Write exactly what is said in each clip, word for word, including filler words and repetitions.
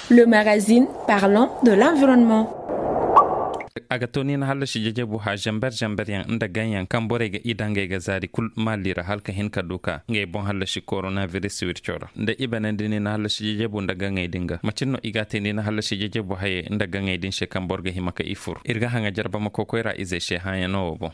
le magazine parlant de l'environnement. Agatoni na halla shi jeje bu ha jambar jambar yan inda ganyan kan bore ga idange ga zari kul malira halka hin ka duka ngay bon halla shi coronavirus wirchora nda ibana dini na halla shi jeje bu nda gangay dinga macinno igate ni na halla shi jeje bu haye inda gangay din she kan borga himaka ifur irga hanga jarba mako koira ize she hanya no bo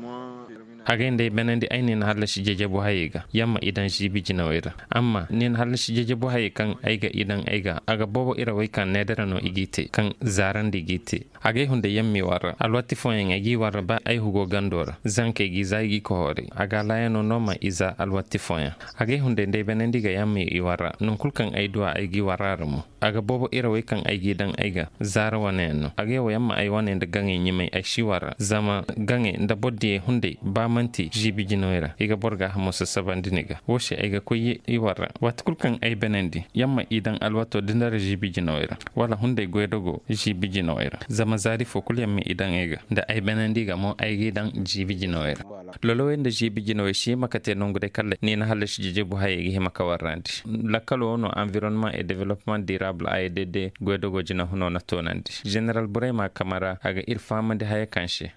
agende benandi ayni na halla shi jeje bu haye ga yamma idan shi bijina wira amma ni na halla shi jeje bu haye kan aiga idan aiga aga bobo ira way kan nedara no igite kan zarandi gite age hunde yammi wara alwati foyen agi wara ba ay hugo gandora zanke gi zaygi ko hore aga layano noma iza alwati foyen age hunde ndey benendi ga yammi i wara non kulkan ay duwa ay gi wararmu aga bobo ira way kan ay gi dan ayga zara waneno age wo yamma ay wane nda gange nyimay ay shiwara zama gange nda boddi hunde ba manti jibi jinoira iga borga hamosa sabandiniga woshi ayga koyi i wara wat kulkan ay benendi yamma idan alwato dindara jibi jinoira wala hunde goydogo jibi jinoira zama zari fo kul yammi idan ega da ay benandi ga mo ay gidan jibi jinoira lolo wende jibi jinoy shi makate nongude kala ni na halashi jije bu haye gi maka warandi lakalo no environnement et développement durable A E D D goydogo jina huno na tonandi general Burema Kamara aga irfama de haye kanche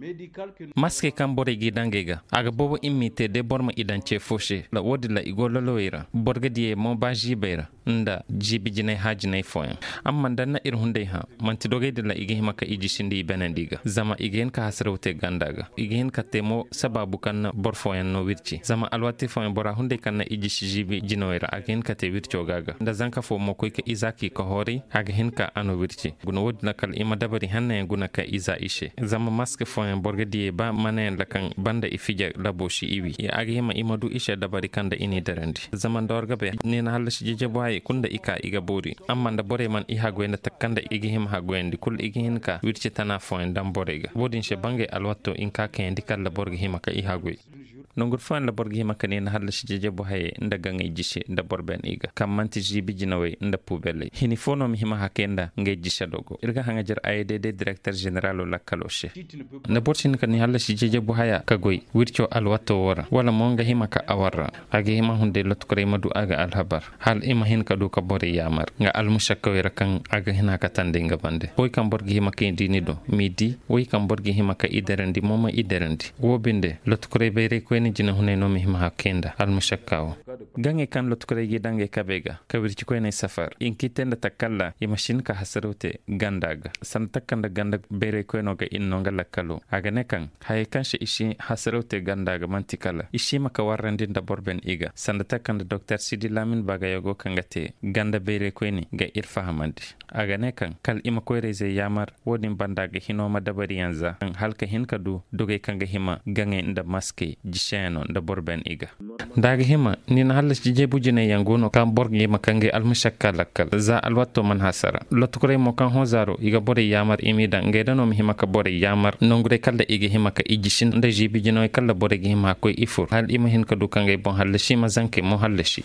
maske kan bore gidan gega aga bobo imite de borma idan che foshe la wodi la igolo loira borga die mo ba jibera nda jibi jinay hajinay foyen amma danna ir hunde ha manti doge de la igi maka iji shindi benandiga zama igen ka hasrawte gandaga igen ka temo sababu kan borfoyen no wirci zama alwati foyen bora hunde kan iji shijibi jinoira agen ka te wircio gaga nda zanka fo mo koy ka izaki ko hori aga hen ka ano wirci guno wod nakal ima dabari hanne guna ka iza ishe zama maske foyen borga die ba manen la kan banda ifija laboshi iwi ya aga hema imadu ishe dabari kanda ini darandi zaman dorga be ni na halashi jeje boy kunda ika iga bori amma nda bore man iha gwenda takanda igi him ha gwendi kul igi hin ka wirci tana foyen dam borega wodin she bange alwatto in ka ken dikal la borga hima ka iha gwe nongur fan la borga hima kan na halashi jeje bo haye nda gangai jishe nda borben iga kam manti jibi jinawe nda pubelle hini fono mi hima hakenda ngai jisha dogo irga hanga jar A E D D directeur general la kaloshe na borchin kan ni halashi jeje bo haya ka goy wirco alwatto wora wala monga hima ka awara age hima hunde lotkore madu aga alhabar hal ima hin ka do ka bore yamar nga almushakawira kan aga hina ka tande nga bande boy kan borga hima ka dini do midi boy kan borga hima ka iderandi moma iderandi wo binde lotkore bayre ko ni jina hunay no mi hima hakenda almushakaw gange kan lotkore gi dange kabega kawirci ko ne safar in kitenda takalla e machine ka hasarote gandaga san takanda ganda bere ko no ga inno ngala kalo aga ne kan hay kan shi ishi hasarote gandaga mantikala ishi maka warrandi nda borben iga san takanda docteur Sidi Lamin bagayogo kangate ganda bere ko ni ga irfahamandi aga ne kan kal ima ko reze yamar wodin bandaga hinoma dabari yanza kan halka hinka du doge kanga hima gange nda maske jisheno nda borben iga daga hima ni na halas jije bujine yangono kan borgi makange almushakka lakkal za alwatto man hasara lotukure mo kan hozaro iga bore yamar imida ngedano mi hima ka bore yamar nongure kala igi hima ka ijishin nda jibi jino kala bore gi hima ko ifur hal ima hin ka du kange bon halashi mazanke mo halashi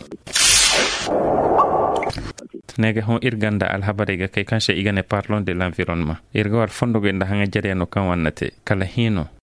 nega hon irganda alhabarega kay kanche igane parlons de l'environnement irga war fondo go nda hanga jare no kan wannate kala hino